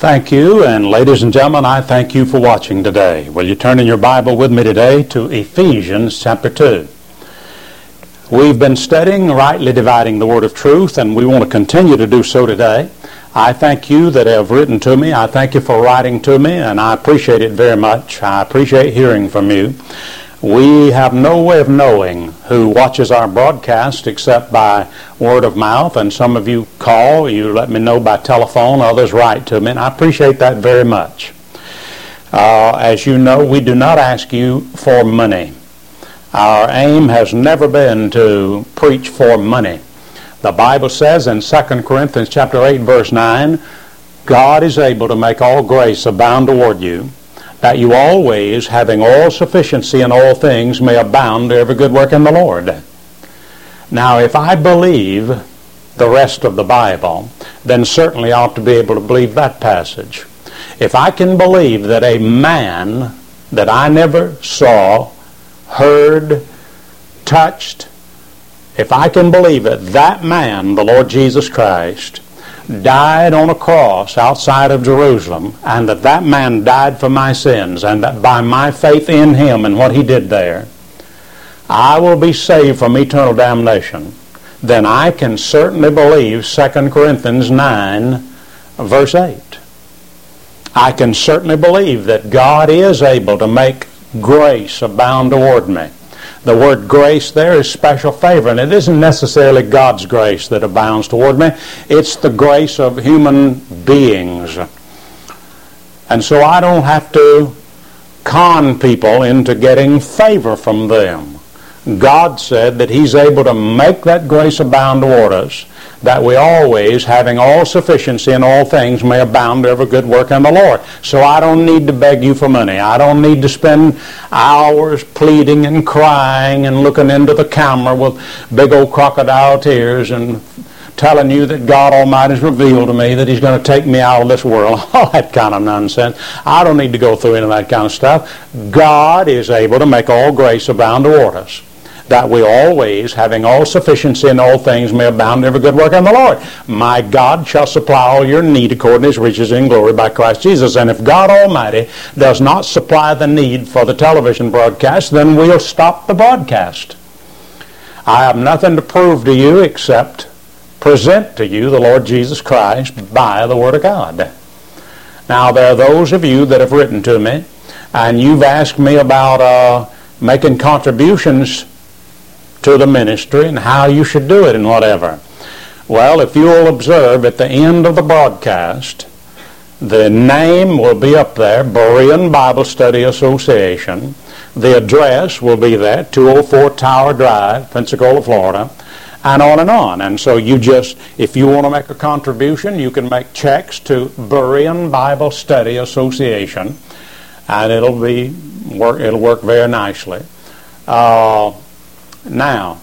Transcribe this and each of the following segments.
Thank you, and ladies and gentlemen, I thank you for watching today. Will you turn in your Bible with me today to Ephesians chapter 2. We've been studying rightly dividing the word of truth, and we want to continue to do so today. I thank you that have written to me. I thank you for writing to me, and I appreciate it very much. I appreciate hearing from you. We have no way of knowing who watches our broadcast except by word of mouth, and some of you call, you let me know by telephone, others write to me, and I appreciate that very much. As you know, we do not ask you for money. Our aim has never been to preach for money. The Bible says in 2 Corinthians chapter 8, verse 9, God is able to make all grace abound toward you, that you always, having all sufficiency in all things, may abound to every good work in the Lord. Now, if I believe the rest of the Bible, then certainly I ought to be able to believe that passage. If I can believe that a man that I never saw, heard, touched, if I can believe it, that man, the Lord Jesus Christ, died on a cross outside of Jerusalem, and that man died for my sins, and that by my faith in him and what he did there, I will be saved from eternal damnation, then I can certainly believe 2 Corinthians 9, verse 8. I can certainly believe that God is able to make grace abound toward me. The word grace there is special favor, and it isn't necessarily God's grace that abounds toward me. It's the grace of human beings. And so I don't have to con people into getting favor from them. God said that He's able to make that grace abound toward us, that we always, having all sufficiency in all things, may abound to every good work in the Lord. So I don't need to beg you for money. I don't need to spend hours pleading and crying and looking into the camera with big old crocodile tears and telling you that God Almighty has revealed to me that He's going to take me out of this world. All that kind of nonsense. I don't need to go through any of that kind of stuff. God is able to make all grace abound toward us, that we always, having all sufficiency in all things, may abound in every good work in the Lord. My God shall supply all your need according to His riches in glory by Christ Jesus. And if God Almighty does not supply the need for the television broadcast, then we'll stop the broadcast. I have nothing to prove to you except present to you the Lord Jesus Christ by the Word of God. Now, there are those of you that have written to me, and you've asked me about making contributions to the ministry and how you should do it and whatever. Well, if you will observe at the end of the broadcast, the name will be up there, Berean Bible Study Association. The address will be there, 204 Tower Drive, Pensacola, Florida, and on and on. And so you just, if you want to make a contribution, you can make checks to Berean Bible Study Association, and it'll work very nicely. Now,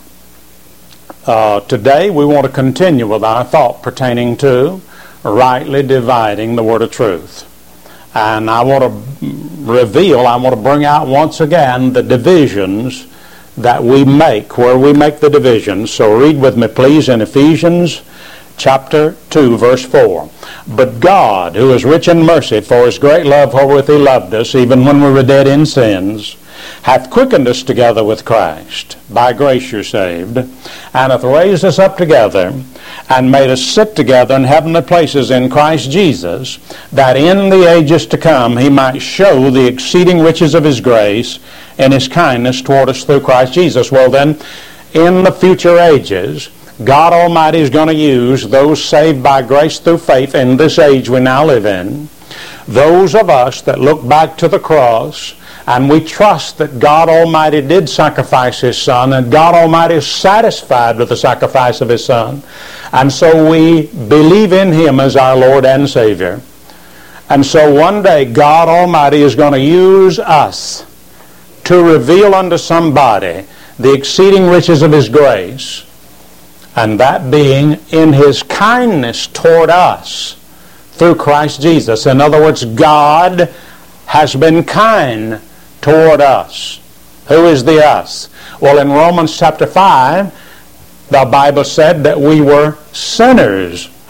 today we want to continue with our thought pertaining to rightly dividing the word of truth. And I want to bring out once again the divisions that we make, where we make the divisions. So read with me, please, in Ephesians chapter 2, verse 4. But God, who is rich in mercy, for His great love wherewith He loved us, even when we were dead in sins, hath quickened us together with Christ. By grace you're saved. And hath raised us up together, and made us sit together in heavenly places in Christ Jesus, that in the ages to come He might show the exceeding riches of His grace and His kindness toward us through Christ Jesus. Well then, in the future ages, God Almighty is going to use those saved by grace through faith in this age we now live in, those of us that look back to the cross, and we trust that God Almighty did sacrifice His Son, and God Almighty is satisfied with the sacrifice of His Son. And so we believe in Him as our Lord and Savior. And so one day God Almighty is going to use us to reveal unto somebody the exceeding riches of His grace, and that being in His kindness toward us through Christ Jesus. In other words, God has been kind toward us. Who is the us? Well, in Romans chapter 5, the Bible said that we were sinners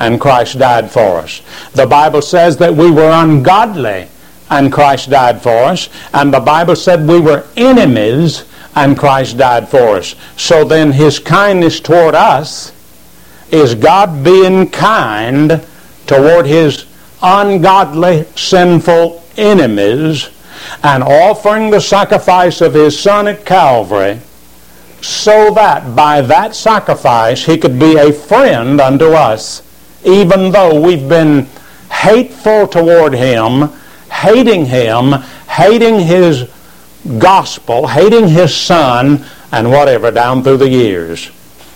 and Christ died for us. The Bible says that we were ungodly and Christ died for us. And the Bible said we were enemies and Christ died for us. So then his kindness toward us is God being kind toward his ungodly, sinful enemies and offering the sacrifice of his Son at Calvary, so that by that sacrifice he could be a friend unto us, even though we've been hateful toward him, hating his gospel, hating his Son, and whatever down through the years.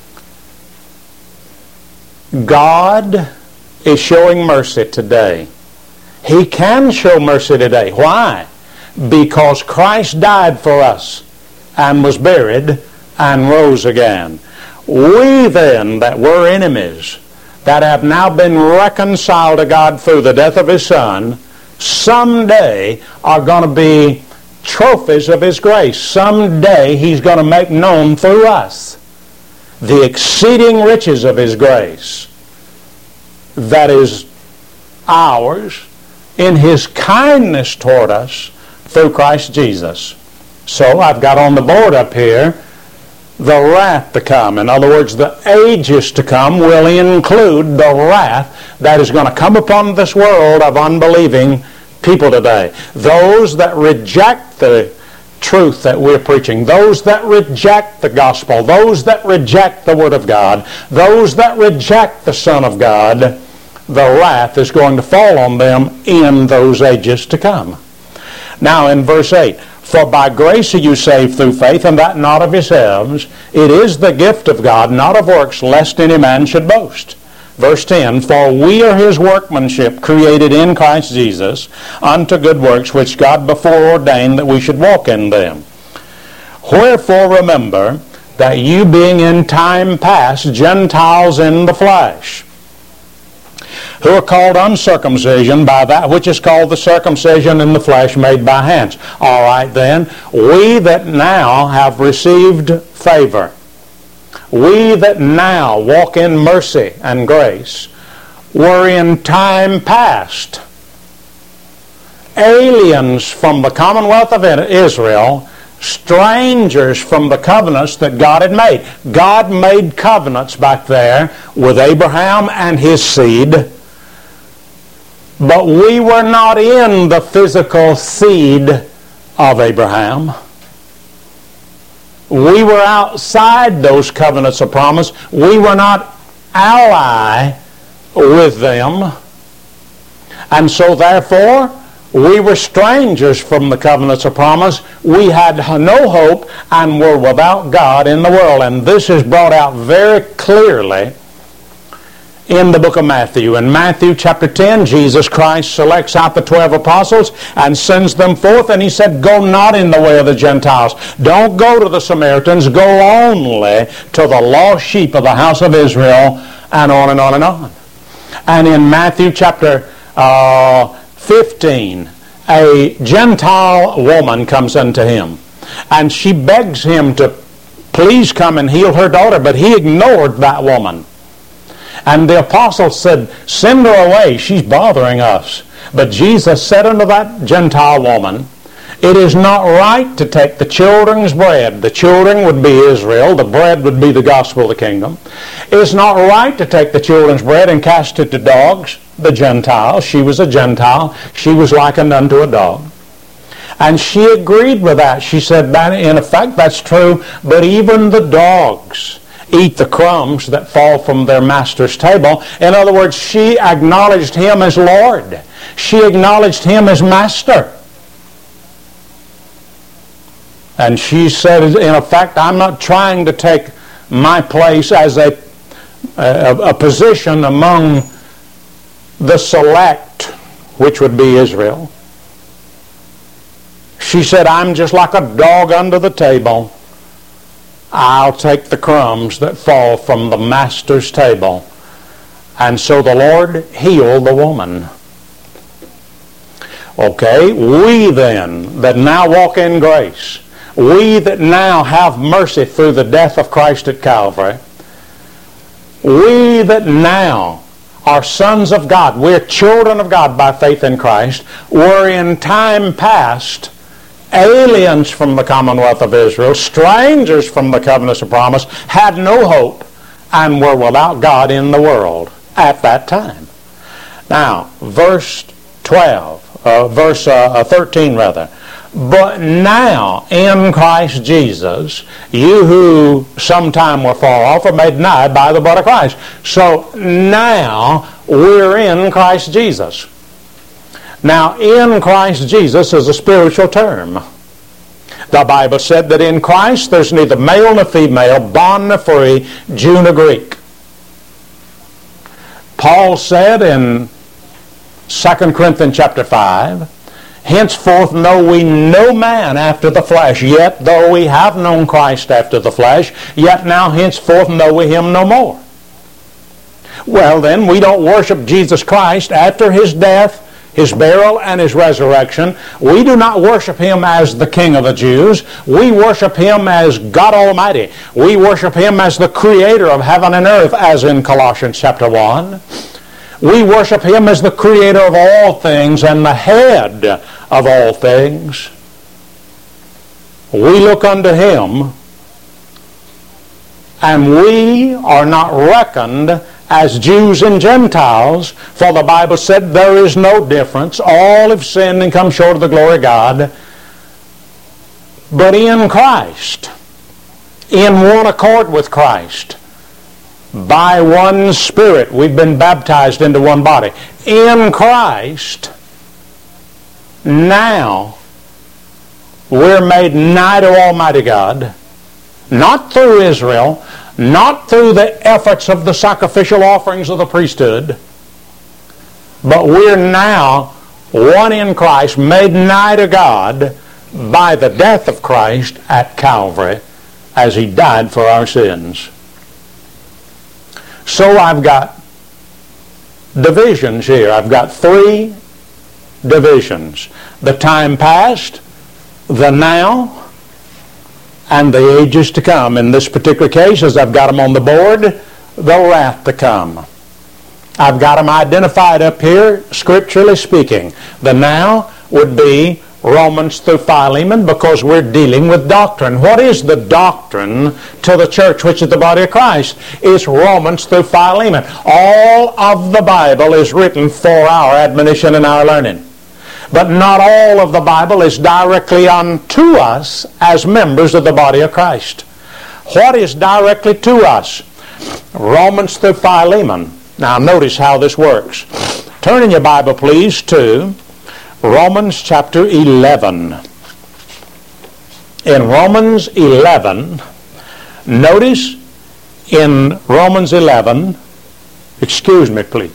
God is showing mercy today. He can show mercy today. Why? Because Christ died for us and was buried and rose again. We then that were enemies, that have now been reconciled to God through the death of his Son, someday are going to be trophies of his grace. Someday he's going to make known through us the exceeding riches of his grace that is ours in his kindness toward us through Christ Jesus. So I've got on the board up here the wrath to come. In other words, the ages to come will include the wrath that is going to come upon this world of unbelieving people today. Those that reject the truth that we're preaching, those that reject the gospel, those that reject the Word of God, those that reject the Son of God, the wrath is going to fall on them in those ages to come. Now in verse 8, for by grace are you saved through faith, and that not of yourselves. It is the gift of God, not of works, lest any man should boast. Verse 10, for we are his workmanship, created in Christ Jesus, unto good works, which God before ordained that we should walk in them. Wherefore remember that you being in time past Gentiles in the flesh, who are called uncircumcision by that which is called the circumcision in the flesh made by hands. All right then, we that now have received favor, we that now walk in mercy and grace, were in time past aliens from the commonwealth of Israel, strangers from the covenants that God had made. God made covenants back there with Abraham and his seed, but we were not in the physical seed of Abraham. We were outside those covenants of promise. We were not ally with them. And so therefore, we were strangers from the covenants of promise. We had no hope and were without God in the world. And this is brought out very clearly in the book of Matthew. In Matthew chapter 10, Jesus Christ selects out the 12 apostles and sends them forth, and he said, go not in the way of the Gentiles. Don't go to the Samaritans. Go only to the lost sheep of the house of Israel, and on and on and on. And in Matthew chapter 15, a Gentile woman comes unto him, and she begs him to please come and heal her daughter, but he ignored that woman. And the apostles said, send her away, she's bothering us. But Jesus said unto that Gentile woman, it is not right to take the children's bread. The children would be Israel, the bread would be the gospel of the kingdom. It's not right to take the children's bread and cast it to dogs. The Gentile, she was a Gentile, she was likened unto a dog. And she agreed with that. She said, that in effect that's true, but even the dogs eat the crumbs that fall from their master's table. In other words, she acknowledged him as Lord. She acknowledged him as master. And she said, in effect, I'm not trying to take my place as a position among the select, which would be Israel. She said, I'm just like a dog under the table. I'll take the crumbs that fall from the master's table. And so the Lord healed the woman. Okay, we then that now walk in grace, we that now have mercy through the death of Christ at Calvary, we that now are sons of God. We're children of God by faith in Christ. Were in time past aliens from the commonwealth of Israel, strangers from the covenants of promise, had no hope, and were without God in the world at that time. Now, verse 13 rather. But now, in Christ Jesus, you who sometime were far off are made nigh by the blood of Christ. So now we're in Christ Jesus. Now, in Christ Jesus is a spiritual term. The Bible said that in Christ there's neither male nor female, bond nor free, Jew nor Greek. Paul said in 2 Corinthians chapter 5, henceforth know we no man after the flesh, yet though we have known Christ after the flesh, yet now henceforth know we him no more. Well then, we don't worship Jesus Christ after his death, his burial, and his resurrection. We do not worship him as the King of the Jews. We worship him as God Almighty. We worship him as the creator of heaven and earth, as in Colossians chapter 1. We worship him as the creator of all things and the head of all things. We look unto him, and we are not reckoned as Jews and Gentiles, for the Bible said there is no difference. All have sinned and come short of the glory of God. But in Christ, in one accord with Christ, by one Spirit, we've been baptized into one body. In Christ, now, we're made nigh to Almighty God, not through Israel, not through the efforts of the sacrificial offerings of the priesthood, but we're now one in Christ, made nigh to God by the death of Christ at Calvary as he died for our sins. So I've got divisions here. I've got three divisions. The time past, the now, and the ages to come. In this particular case, as I've got them on the board, the wrath to come. I've got them identified up here, scripturally speaking. The now would be Romans through Philemon, because we're dealing with doctrine. What is the doctrine to the church, which is the body of Christ? It's Romans through Philemon. All of the Bible is written for our admonition and our learning. But not all of the Bible is directly unto us as members of the body of Christ. What is directly to us? Romans through Philemon. Now notice how this works. Turn in your Bible, please, to Romans chapter 11. In Romans 11, notice in Romans 11, excuse me, please.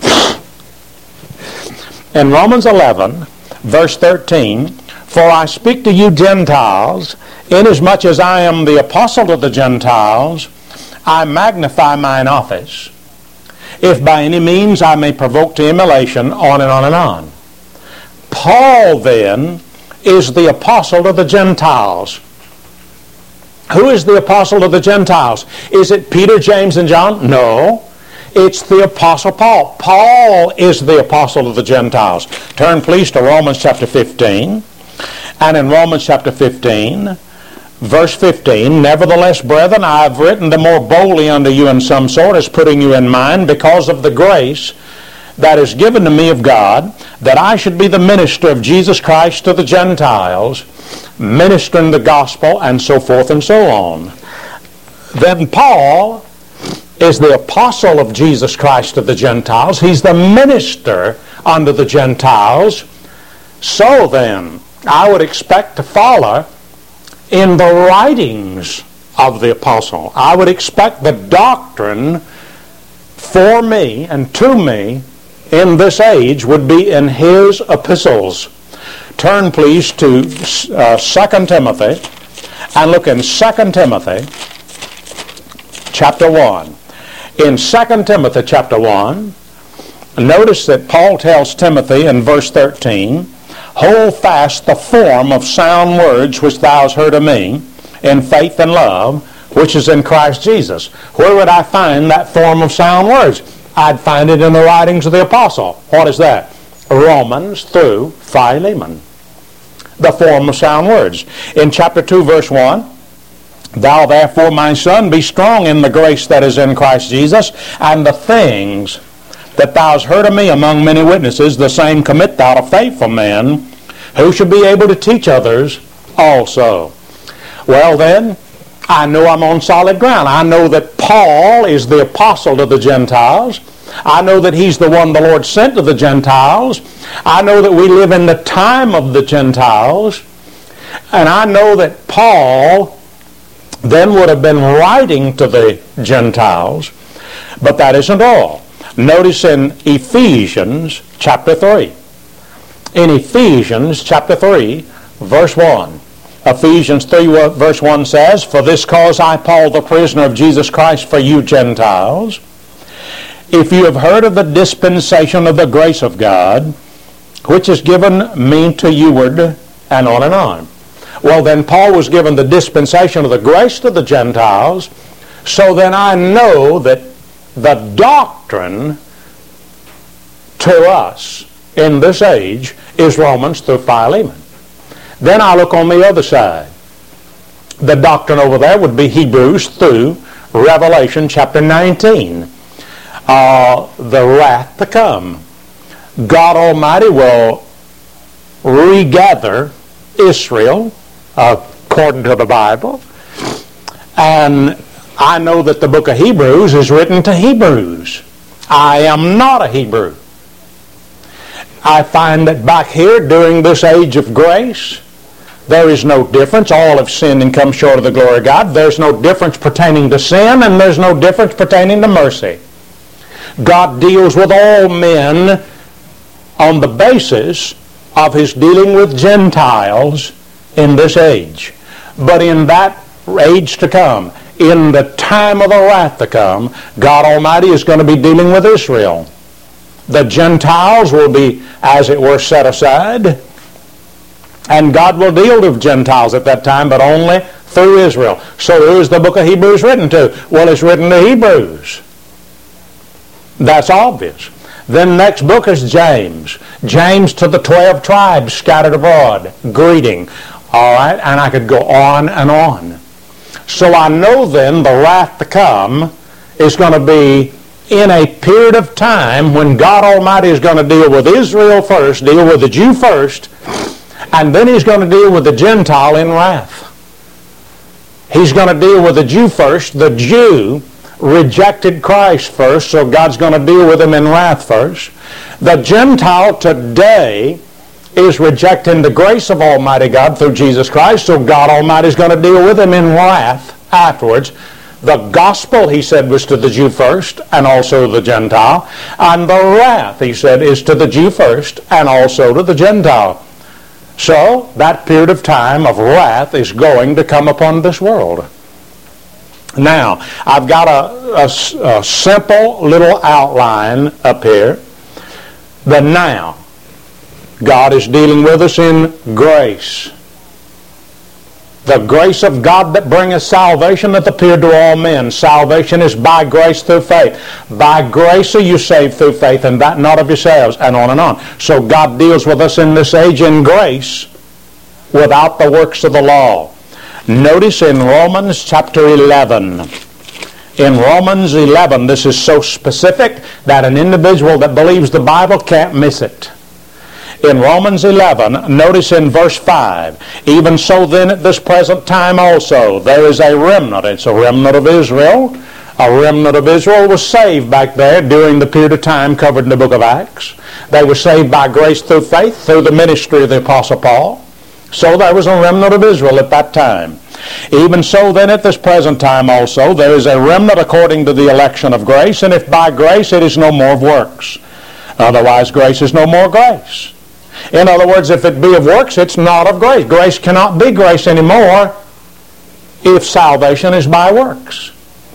In Romans 11, verse 13, for I speak to you Gentiles, inasmuch as I am the apostle of the Gentiles, I magnify mine office, if by any means I may provoke to emulation, on and on and on. Paul, then, is the apostle of the Gentiles. Who is the apostle of the Gentiles? Is it Peter, James, and John? No. It's the apostle Paul. Paul is the apostle of the Gentiles. Turn, please, to Romans chapter 15. And in Romans chapter 15, verse 15, nevertheless, brethren, I have written the more boldly unto you in some sort, as putting you in mind, because of the grace that is given to me of God, that I should be the minister of Jesus Christ to the Gentiles, ministering the gospel, and so forth and so on. Then Paul is the apostle of Jesus Christ to the Gentiles. He's the minister unto the Gentiles. So then, I would expect to follow in the writings of the apostle. I would expect the doctrine for me and to me in this age would be in his epistles. Turn, please, to 2 Timothy and look in 2 Timothy chapter 1. In 2 Timothy chapter 1, notice that Paul tells Timothy in verse 13, hold fast the form of sound words which thou hast heard of me, in faith and love, which is in Christ Jesus. Where would I find that form of sound words? I'd find it in the writings of the apostle. What is that? Romans through Philemon. The form of sound words. In chapter 2, verse 1, thou therefore, my son, be strong in the grace that is in Christ Jesus, and the things that thou hast heard of me among many witnesses, the same commit thou to faithful men, who should be able to teach others also. Well then, I know I'm on solid ground. I know that Paul is the apostle to the Gentiles. I know that he's the one the Lord sent to the Gentiles. I know that we live in the time of the Gentiles. And I know that Paul then would have been writing to the Gentiles. But that isn't all. Notice in Ephesians chapter 3. In Ephesians chapter 3, verse 1. Ephesians 3 verse 1 says, For this cause I, Paul, the prisoner of Jesus Christ, for you Gentiles, if you have heard of the dispensation of the grace of God, which is given me to youward, and on and on. Well, then Paul was given the dispensation of the grace to the Gentiles, so then I know that the doctrine to us in this age is Romans through Philemon. Then I look on the other side. The doctrine over there would be Hebrews through Revelation chapter 19. The wrath to come. God Almighty will regather Israel according to the Bible. And I know that the book of Hebrews is written to Hebrews. I am not a Hebrew. I find that back here during this age of grace, there is no difference. All have sinned and come short of the glory of God. There's no difference pertaining to sin, and there's no difference pertaining to mercy. God deals with all men on the basis of his dealing with Gentiles in this age. But in that age to come, in the time of the wrath to come, God Almighty is going to be dealing with Israel. The Gentiles will be, as it were, set aside. And God will deal with Gentiles at that time, but only through Israel. So who is the book of Hebrews written to? Well, it's written to Hebrews. That's obvious. Then next book is James. James to the 12 tribes scattered abroad. Greeting. All right? And I could go on and on. So I know then the wrath to come is going to be in a period of time when God Almighty is going to deal with Israel first, deal with the Jew first, and then he's going to deal with the Gentile in wrath. He's going to deal with the Jew first. The Jew rejected Christ first, so God's going to deal with him in wrath first. The Gentile today is rejecting the grace of Almighty God through Jesus Christ, so God Almighty is going to deal with him in wrath afterwards. The gospel, he said, was to the Jew first and also the Gentile. And the wrath, he said, is to the Jew first and also to the Gentile. So that period of time of wrath is going to come upon this world. Now, I've got a simple little outline up here. The now. God is dealing with us in grace. The grace of God that bringeth salvation hath appeared to all men. Salvation is by grace through faith. By grace are you saved through faith, and that not of yourselves, and on and on. So God deals with us in this age in grace without the works of the law. Notice in Romans chapter 11. In Romans 11, this is so specific that an individual that believes the Bible can't miss it. In Romans 11, notice in verse 5, even so then at this present time also, there is a remnant. It's a remnant of Israel. A remnant of Israel was saved back there during the period of time covered in the book of Acts. They were saved by grace through faith, through the ministry of the Apostle Paul. So there was a remnant of Israel at that time. Even so then at this present time also, there is a remnant according to the election of grace, and if by grace it is no more of works. Otherwise grace is no more grace. In other words, if it be of works, it's not of grace. Grace cannot be grace anymore if salvation is by works.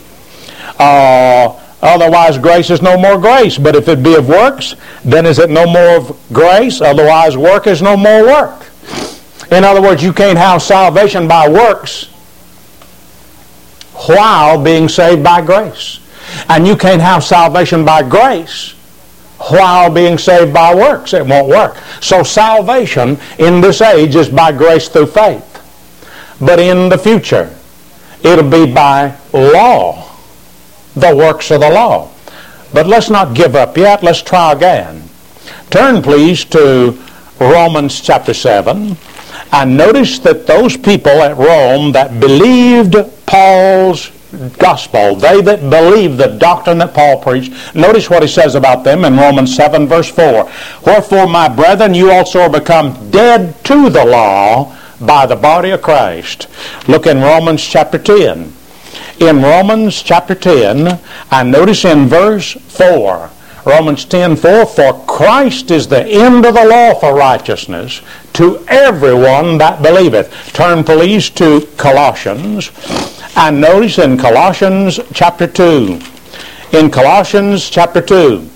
Otherwise, grace is no more grace. But if it be of works, then is it no more of grace? Otherwise, work is no more work. In other words, you can't have salvation by works while being saved by grace. And you can't have salvation by grace while being saved by works. It won't work. So salvation in this age is by grace through faith. But in the future, it'll be by law, the works of the law. But let's not give up yet. Let's try again. Turn, please, to Romans chapter 7. And notice that those people at Rome that believed Paul's gospel, they that believed the doctrine that Paul preached, notice what he says about them in Romans 7 verse 4. Wherefore, my brethren, you also are become dead to the law by the body of Christ. Look in Romans chapter 10. In Romans chapter 10, and notice in verse 4, Romans 10:4, for Christ is the end of the law for righteousness to everyone that believeth. Turn please to Colossians, and notice in Colossians chapter 2. In Colossians chapter 2.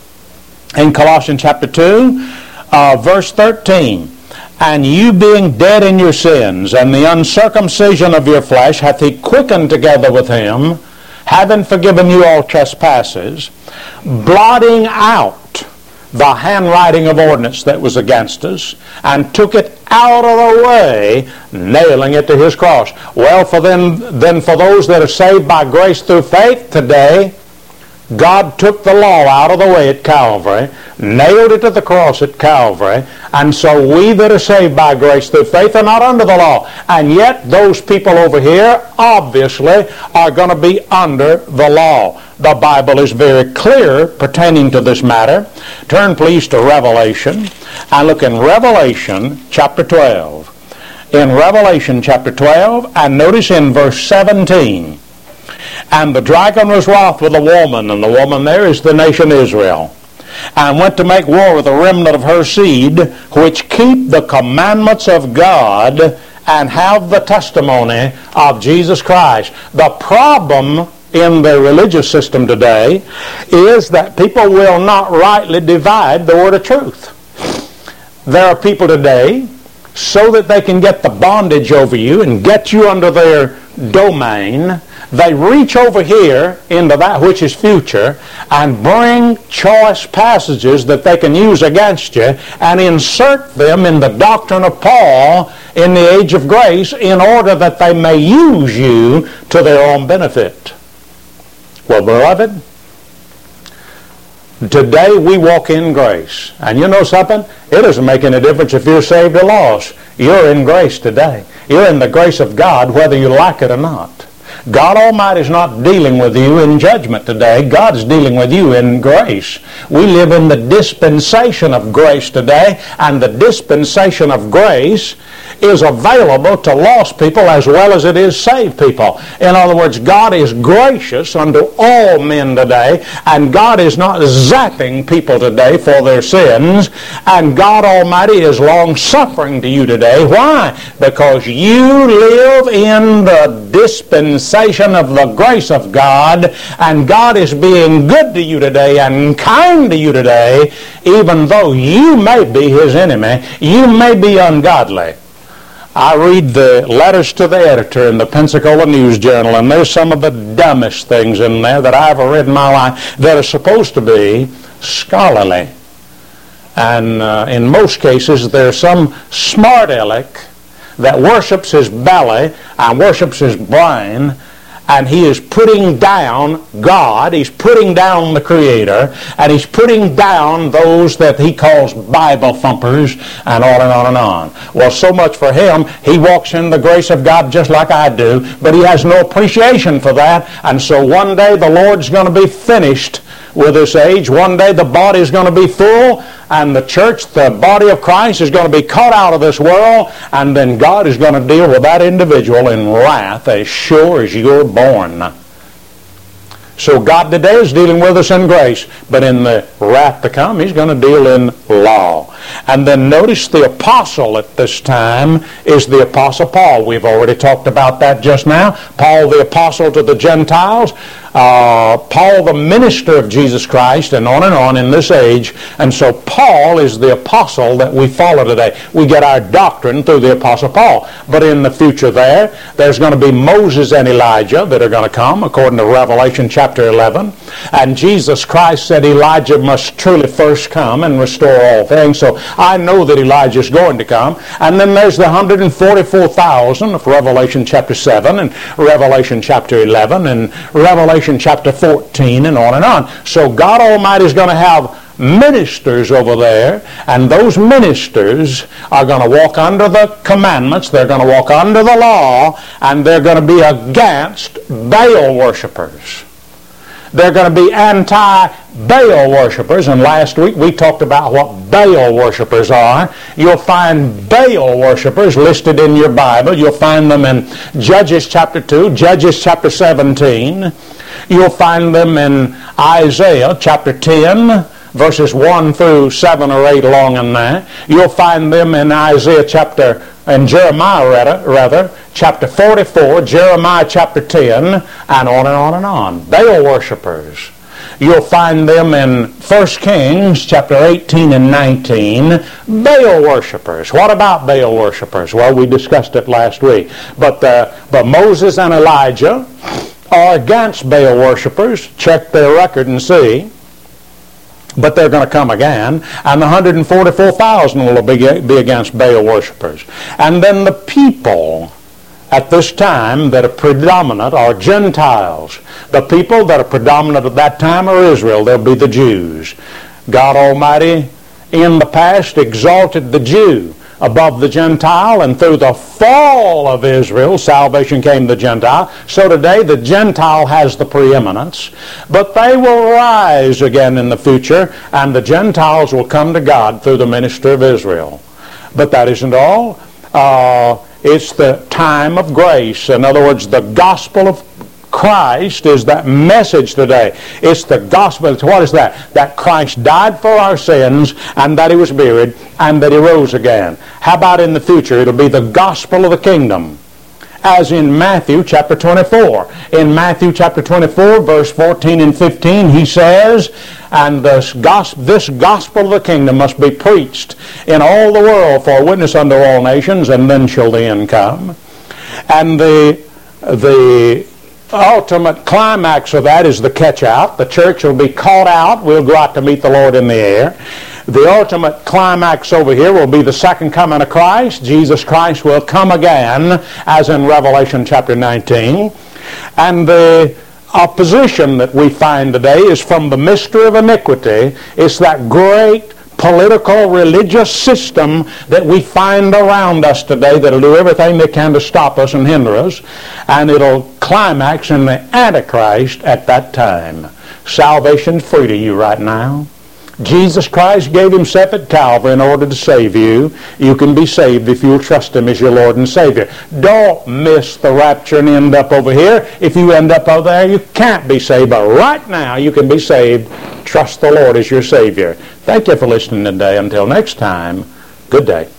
In Colossians chapter 2, verse 13. And you being dead in your sins, and the uncircumcision of your flesh, hath he quickened together with him, having forgiven you all trespasses, blotting out the handwriting of ordinance that was against us, and took it out of the way, nailing it to his cross. Well, then for those that are saved by grace through faith today, God took the law out of the way at Calvary, nailed it to the cross at Calvary, and so we that are saved by grace through faith are not under the law. And yet those people over here obviously are going to be under the law. The Bible is very clear pertaining to this matter. Turn please to Revelation, and look in Revelation chapter 12. In Revelation chapter 12, and notice in verse 17, and the dragon was wroth with the woman, and the woman there is the nation Israel, and went to make war with the remnant of her seed, which keep the commandments of God, and have the testimony of Jesus Christ. The problem in the religious system today is that people will not rightly divide the word of truth. There are people today, so that they can get the bondage over you and get you under their domain, they reach over here into that which is future and bring choice passages that they can use against you and insert them in the doctrine of Paul in the age of grace in order that they may use you to their own benefit. Well, beloved, today we walk in grace. And you know something? It doesn't make any difference if you're saved or lost. You're in grace today. You're in the grace of God whether you like it or not. God Almighty is not dealing with you in judgment today. God is dealing with you in grace. We live in the dispensation of grace today, and the dispensation of grace is available to lost people as well as it is saved people. In other words, God is gracious unto all men today, and God is not zapping people today for their sins, and God Almighty is long-suffering to you today. Why? Because you live in the dispensation of the grace of God, and God is being good to you today and kind to you today, even though you may be his enemy, you may be ungodly. I read the letters to the editor in the Pensacola News Journal, and there's some of the dumbest things in there that I've ever read in my life that are supposed to be scholarly. And in most cases, there's some smart aleck that worships his belly and worships his brain, and he is putting down God, he's putting down the Creator, and he's putting down those that he calls Bible thumpers, and on and on and on. Well, so much for him. He walks in the grace of God just like I do, but he has no appreciation for that, and so one day the Lord's going to be finished with this age. One day the body is going to be full, and the church, the body of Christ, is going to be caught out of this world, and then God is going to deal with that individual in wrath as sure as you're born. So God today is dealing with us in grace, but in the wrath to come, he's going to deal in law. And then notice the apostle at this time is the Apostle Paul. We've already talked about that just now. Paul the apostle to the Gentiles. Paul the minister of Jesus Christ, and on in this age. And so Paul is the apostle that we follow today. We get our doctrine through the Apostle Paul. But in the future there's going to be Moses and Elijah that are going to come according to Revelation chapter chapter 11. And Jesus Christ said Elijah must truly first come and restore all things. So I know that Elijah is going to come. And then there's the 144,000 of Revelation chapter 7 and Revelation chapter 11 and Revelation chapter 14 and on and on. So God Almighty is going to have ministers over there, and those ministers are going to walk under the commandments, they're going to walk under the law, and they're going to be against Baal worshipers. They're going to be anti-Baal worshipers, and last week we talked about what Baal worshipers are. You'll find Baal worshipers listed in your Bible. You'll find them in Judges chapter 2, Judges chapter 17. You'll find them in Isaiah chapter 10, verses 1 through 7 or 8 along in there. You'll find them in Jeremiah rather, chapter 44, Jeremiah chapter 10, and on and on and on. Baal worshipers. You'll find them in 1 Kings chapter 18 and 19. Baal worshipers. What about Baal worshipers? Well, we discussed it last week. But Moses and Elijah are against Baal worshipers. Check their record and see. But they're going to come again, and the 144,000 will be against Baal worshipers. And then the people at this time that are predominant are Gentiles. The people that are predominant at that time are Israel. They'll be the Jews. God Almighty in the past exalted the Jew above the Gentile, and through the fall of Israel, salvation came to the Gentile. So today the Gentile has the preeminence, but they will rise again in the future, and the Gentiles will come to God through the ministry of Israel. But that isn't all. It's the time of grace. In other words, the gospel of Christ is that message today. It's the gospel. What is that? That Christ died for our sins, and that He was buried, and that He rose again. How about in the future? It'll be the gospel of the kingdom. As in Matthew chapter 24. In Matthew chapter 24, verse 14 and 15, He says, and this gospel of the kingdom must be preached in all the world for a witness unto all nations, and then shall the end come. And the ultimate climax of that is the catch out. The church will be caught out. We'll go out to meet the Lord in the air. The ultimate climax over here will be the second coming of Christ. Jesus Christ will come again, as in Revelation chapter 19. And the opposition that we find today is from the mystery of iniquity. It's that great political, religious system that we find around us today that'll do everything they can to stop us and hinder us. And it'll climax in the Antichrist at that time. Salvation's free to you right now. Jesus Christ gave Himself at Calvary in order to save you. You can be saved if you'll trust Him as your Lord and Savior. Don't miss the rapture and end up over here. If you end up over there, you can't be saved. But right now, you can be saved. Trust the Lord as your Savior. Thank you for listening today. Until next time, good day.